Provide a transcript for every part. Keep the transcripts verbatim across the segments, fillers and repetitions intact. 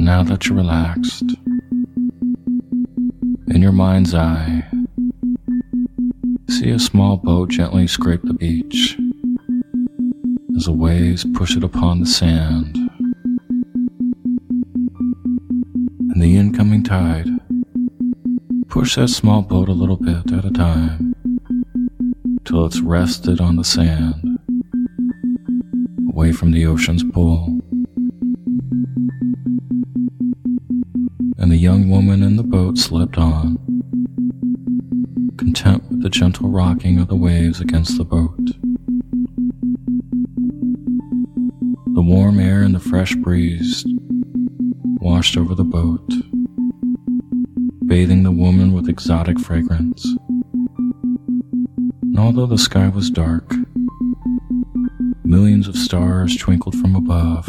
now that you're relaxed, in your mind's eye, see a small boat gently scrape the beach as the waves push it upon the sand, and the incoming tide push that small boat a little bit at a time till it's rested on the sand, away from the ocean's pull. And the young woman in the boat slept on, content with the gentle rocking of the waves against the boat. The warm air and the fresh breeze washed over the boat, bathing the woman with exotic fragrance. And although the sky was dark, millions of stars twinkled from above,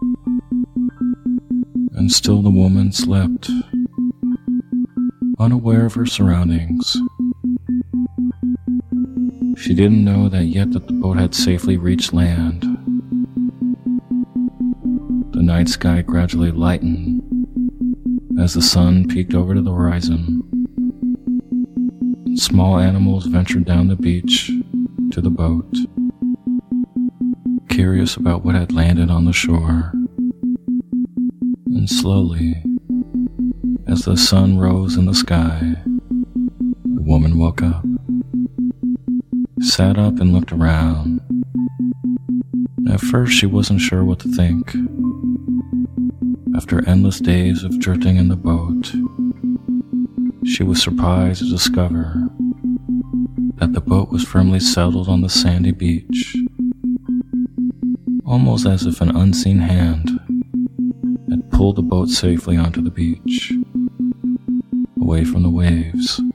and still the woman slept, unaware of her surroundings. She didn't know that yet that the boat had safely reached land. The night sky gradually lightened as the sun peeked over to the horizon. Small animals ventured down the beach to the boat, curious about what had landed on the shore. And slowly, as the sun rose in the sky, the woman woke up, sat up and looked around. At first she wasn't sure what to think. After endless days of drifting in the boat, she was surprised to discover that the boat was firmly settled on the sandy beach, almost as if an unseen hand had pulled the boat safely onto the beach, away from the waves.